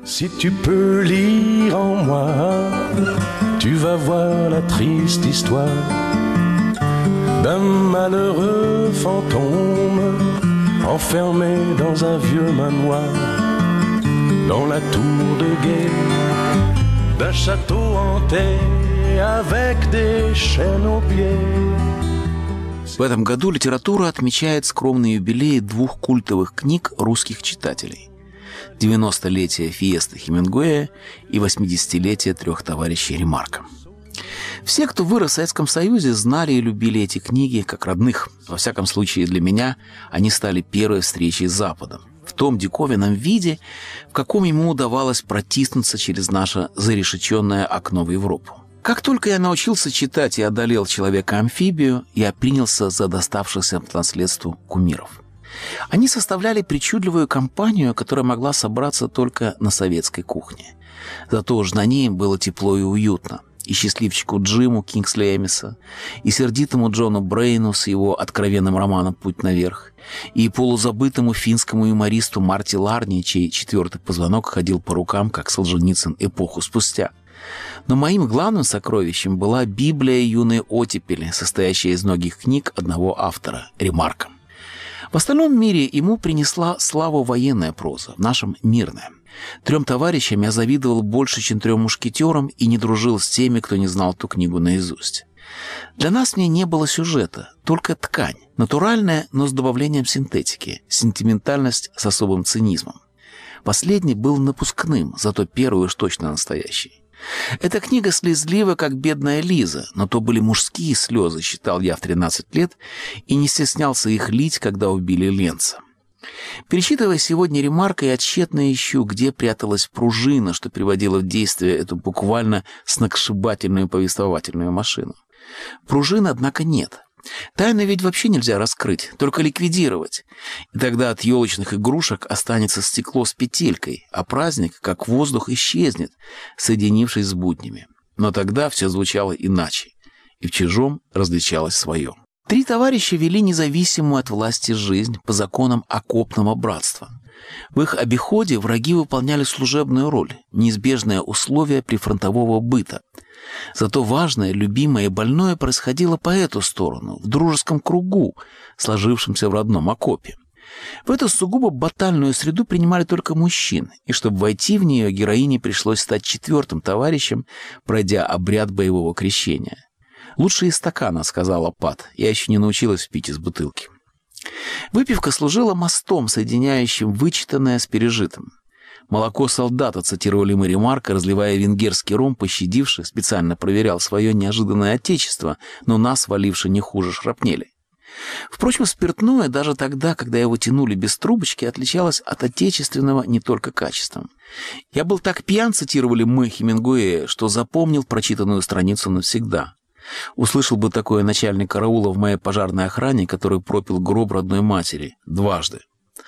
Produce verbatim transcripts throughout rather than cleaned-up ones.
Si tu peux lire en moi, tu vas voir la triste histoire d'un malheureux fantôme enfermé dans un vieux manoir, dans la tour de guet d'un château hanté avec des chaînes aux pieds. В этом году литература отмечает скромный юбилей двух культовых книг русских читателей: девяностолетие Фиесты Хемингуэя и восьмидесятилетие трех товарищей Ремарка. Все, кто вырос в Советском Союзе, знали и любили эти книги как родных. Во всяком случае, для меня они стали первой встречей с Западом, в том диковинном виде, в каком ему удавалось протиснуться через наше зарешеченное окно в Европу. Как только я научился читать и одолел человека-амфибию, я принялся за доставшихся по наследству кумиров. Они составляли причудливую компанию, которая могла собраться только на советской кухне. Зато уж на ней было тепло и уютно. И счастливчику Джиму Кингсли Эмиса, и сердитому Джону Брейну с его откровенным романом «Путь наверх», и полузабытому финскому юмористу Марти Ларни, чей четвертый позвонок ходил по рукам, как Солженицын эпоху спустя. Но моим главным сокровищем была Библия юной оттепели, состоящая из многих книг одного автора – Ремарка. В остальном мире ему принесла славу военная проза, в нашем – мирная. Трем товарищам я завидовал больше, чем трем мушкетерам, и не дружил с теми, кто не знал ту книгу наизусть. Для нас в ней не было сюжета, только ткань, натуральная, но с добавлением синтетики, сентиментальность с особым цинизмом. Последний был напускным, зато первый уж точно настоящий. Эта книга слезлива, как бедная Лиза, но то были мужские слезы, считал я в тринадцать лет, и не стеснялся их лить, когда убили Ленца. Перечитывая сегодня Ремарка, я тщетно ищу, где пряталась пружина, что приводила в действие эту буквально сногсшибательную повествовательную машину. Пружины, однако, нет. Тайну ведь вообще нельзя раскрыть, только ликвидировать. И тогда от елочных игрушек останется стекло с петелькой, а праздник, как воздух, исчезнет, соединившись с буднями. Но тогда все звучало иначе, и в чужом различалось свое. Три товарища вели независимую от власти жизнь по законам окопного братства. В их обиходе враги выполняли служебную роль, неизбежное условие прифронтового быта. Зато важное, любимое и больное происходило по эту сторону, в дружеском кругу, сложившемся в родном окопе. В эту сугубо батальную среду принимали только мужчин, и чтобы войти в нее, героине пришлось стать четвертым товарищем, пройдя обряд боевого крещения. «Лучше из стакана», — сказала Пат. «Я еще не научилась пить из бутылки». Выпивка служила мостом, соединяющим вычитанное с пережитым. «Молоко солдата», — цитировали мы Ремарка, разливая венгерский ром, пощадивший, специально проверял свое неожиданное отечество, но нас, валивши не хуже шрапнели. Впрочем, спиртное, даже тогда, когда его тянули без трубочки, отличалось от отечественного не только качеством. «Я был так пьян», — цитировали мы Хемингуэя, что запомнил прочитанную страницу навсегда. Услышал бы такое начальник караула в моей пожарной охране, который пропил гроб родной матери дважды.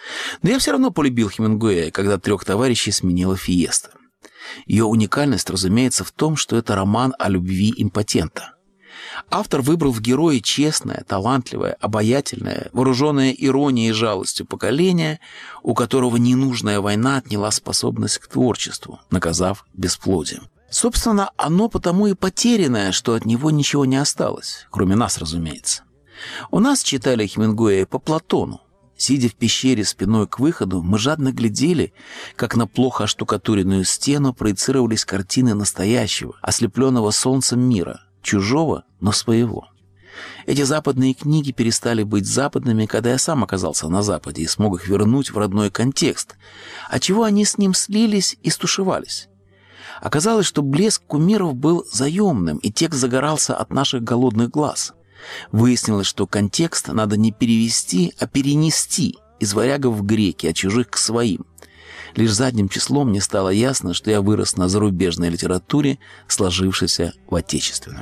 Но я все равно полюбил Хемингуэя, когда трех товарищей сменила Фиеста. Ее уникальность, разумеется, в том, что это роман о любви импотента. Автор выбрал в герое честное, талантливое, обаятельное, вооруженное иронией и жалостью поколение, у которого ненужная война отняла способность к творчеству, наказав бесплодием. Собственно, оно потому и потерянное, что от него ничего не осталось, кроме нас, разумеется. У нас читали Хемингуэя по Платону. Сидя в пещере спиной к выходу, мы жадно глядели, как на плохо оштукатуренную стену проецировались картины настоящего, ослепленного солнцем мира, чужого, но своего. Эти западные книги перестали быть западными, когда я сам оказался на Западе и смог их вернуть в родной контекст, отчего они с ним слились и стушевались. Оказалось, что блеск кумиров был заемным, и текст загорался от наших голодных глаз. Выяснилось, что контекст надо не перевести, а перенести из варягов в греки, а чужих к своим. Лишь задним числом мне стало ясно, что я вырос на зарубежной литературе, сложившейся в отечественную.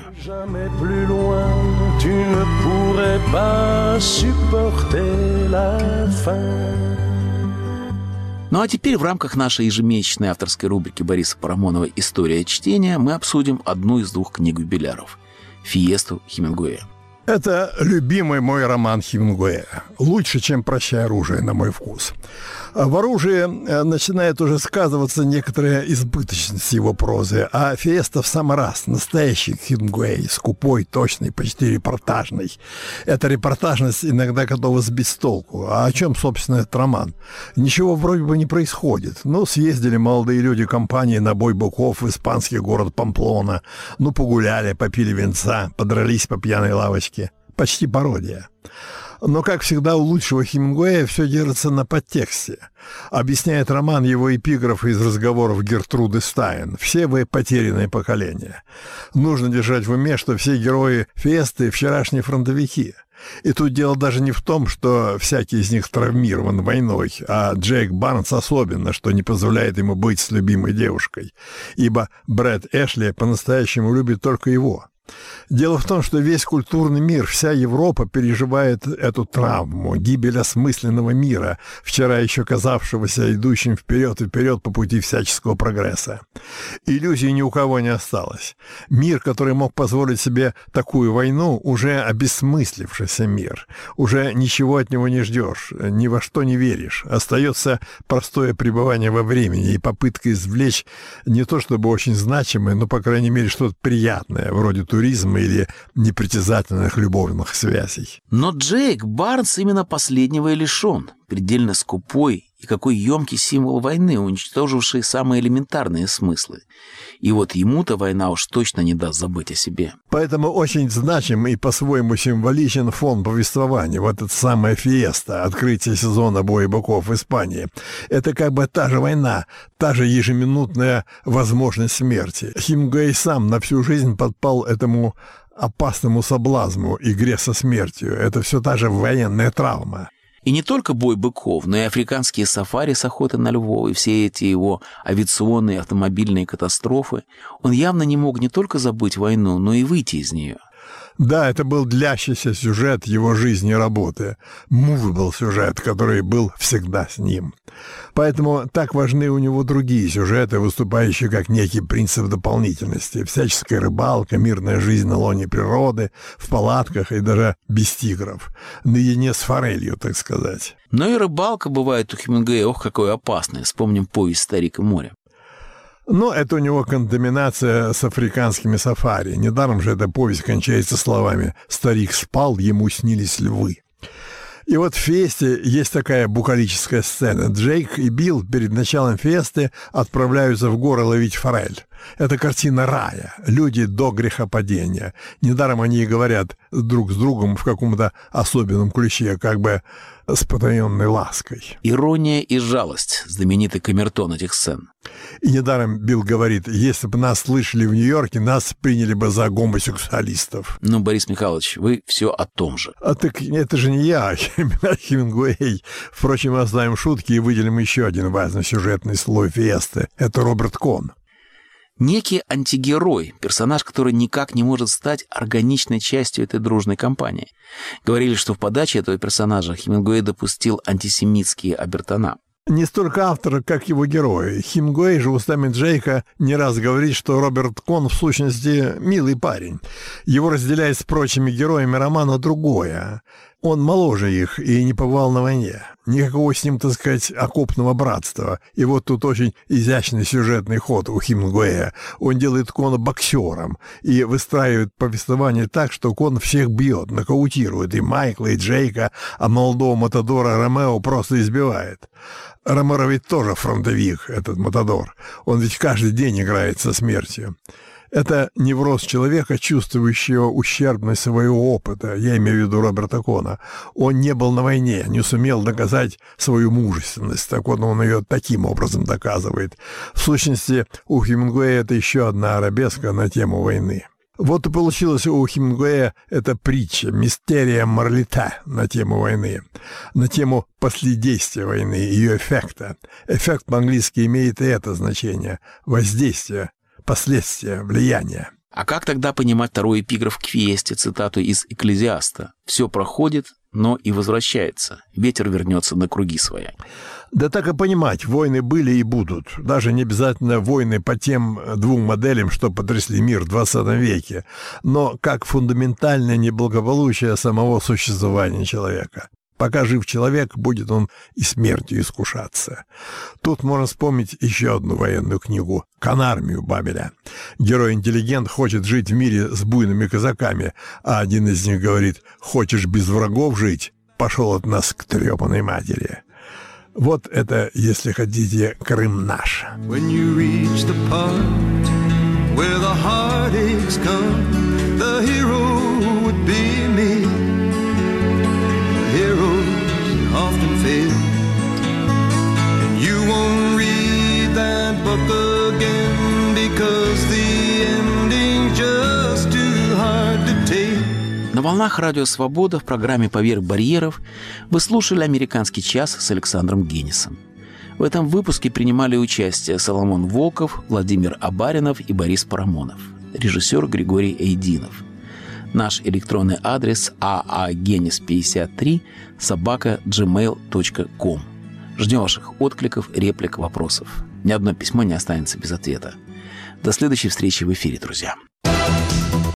Ну а теперь в рамках нашей ежемесячной авторской рубрики Бориса Парамонова «История чтения» мы обсудим одну из двух книг юбиляров – «Фиесту» Хемингуэя. Это любимый мой роман Хемингуэя. Лучше, чем «Прощай, оружие», на мой вкус. В оружии начинает уже сказываться некоторая избыточность его прозы, а Фиеста в самый раз настоящий Хемингуэй, скупой, точный, почти репортажный. Эта репортажность иногда готова сбить с толку. А о чем, собственно, этот роман? Ничего вроде бы не происходит. Ну, съездили молодые люди компании на бой быков в испанский город Памплона. Ну, погуляли, попили винца, подрались по пьяной лавочке. Почти пародия. Но, как всегда, у лучшего Хемингуэя все держится на подтексте. Объясняет роман его эпиграф из разговоров Гертруды Стайн. «Все вы потерянное поколение». Нужно держать в уме, что все герои Фиесты – вчерашние фронтовики. И тут дело даже не в том, что всякий из них травмирован войной, а Джейк Барнс особенно, что не позволяет ему быть с любимой девушкой, ибо Брэд Эшли по-настоящему любит только его. Дело в том, что весь культурный мир, вся Европа переживает эту травму, гибель осмысленного мира, вчера еще казавшегося идущим вперед и вперед по пути всяческого прогресса. Иллюзий ни у кого не осталось. Мир, который мог позволить себе такую войну, уже обессмыслившийся мир. Уже ничего от него не ждешь, ни во что не веришь. Остается простое пребывание во времени и попытка извлечь не то чтобы очень значимое, но, по крайней мере, что-то приятное, вроде туризма или непритязательных любовных связей. Но Джейк Барнс именно последнего и лишен. Предельно скупой и какой емкий символ войны, уничтоживший самые элементарные смыслы. И вот ему-то война уж точно не даст забыть о себе. Поэтому очень значим и по-своему символичен фон повествования. Вот эта самая Фиеста, открытие сезона боя быков в Испании. Это как бы та же война, та же ежеминутная возможность смерти. Хемингуэй сам на всю жизнь подпал этому опасному соблазну, игре со смертью. Это все та же военная травма. И не только бой быков, но и африканские сафари с охотой на львов, и все эти его авиационные автомобильные катастрофы. Он явно не мог не только забыть войну, но и выйти из нее. Да, это был длящийся сюжет его жизни и работы. Movable сюжет, который был всегда с ним. Поэтому так важны у него другие сюжеты, выступающие как некий принцип дополнительности. Всяческая рыбалка, мирная жизнь на лоне природы, в палатках и даже без тигров. Наедине с форелью, так сказать. Но и рыбалка бывает у Хемингуэя, ох, какой опасной. Вспомним повесть «Старик и море». Но это у него контаминация с африканскими сафари. Недаром же эта повесть кончается словами «Старик спал, ему снились львы». И вот в Фиесте есть такая букалическая сцена. Джейк и Билл перед началом Фиесты отправляются в горы ловить форель. Это картина рая. Люди до грехопадения. Недаром они и говорят друг с другом в каком-то особенном ключе, как бы с потаенной лаской. Ирония и жалость — знаменитый камертон этих сцен. И недаром Билл говорит, если бы нас слышали в Нью-Йорке, нас приняли бы за гомосексуалистов. Ну, Борис Михайлович, вы все о том же. А так это же не я, Хемингуэй. Впрочем, оставим шутки и выделим еще один важный сюжетный слой Фиесты. Это Роберт Кон. Некий антигерой, персонаж, который никак не может стать органичной частью этой дружной компании. Говорили, что в подаче этого персонажа Хемингуэй допустил антисемитские обертона. Не столько автора, как его герои. Хемингуэй же устами Джейка не раз говорит, что Роберт Кон в сущности милый парень. Его разделяет с прочими героями романа другое. Он моложе их и не побывал на войне. Никакого с ним, так сказать, окопного братства. И вот тут очень изящный сюжетный ход у Хемингуэя. Он делает Кона боксером и выстраивает повествование так, что Кон всех бьет, нокаутирует и Майкла, и Джейка, а молодого матадора Ромео просто избивает. Ромеро ведь тоже фронтовик, этот матадор. Он ведь каждый день играет со смертью. Это невроз человека, чувствующего ущербность своего опыта, я имею в виду Роберта Кона. Он не был на войне, не сумел доказать свою мужественность, так вот он ее таким образом доказывает. В сущности, у Хемингуэя это еще одна арабеска на тему войны. Вот и получилось у Хемингуэя эта притча, мистерия Марлита на тему войны, на тему последействия войны, ее эффекта. Эффект по-английски имеет и это значение – воздействие, последствия, влияние. А как тогда понимать второй эпиграф к Фиесте, цитату из «Экклезиаста»? «Все проходит, но и возвращается. Ветер вернется на круги своя». Да так и понимать, войны были и будут. Даже не обязательно войны по тем двум моделям, что потрясли мир в двадцатом веке, но как фундаментальное неблагополучие самого существования человека. Пока жив человек, будет он и смертью искушаться. Тут можно вспомнить еще одну военную книгу «Конармию» Бабеля. Герой-интеллигент хочет жить в мире с буйными казаками, а один из них говорит: «Хочешь без врагов жить? Пошел от нас к трепаной матери». Вот это, если хотите, Крым наш. When you reach the part where the heartaches come, the hero would be me. Heroes often fail, and you won't read that book again because the ending's just too hard to take. На волнах Радио Свобода в программе «Поверх барьеров» вы слушали «Американский час» с Александром Генисом. В этом выпуске принимали участие Соломон Волков, Владимир Абаринов и Борис Парамонов, режиссер Григорий Эйдинов. Наш электронный адрес аагенис пятьдесят три собака джимейл точка ком. Ждем ваших откликов, реплик, вопросов. Ни одно письмо не останется без ответа. До следующей встречи в эфире, друзья.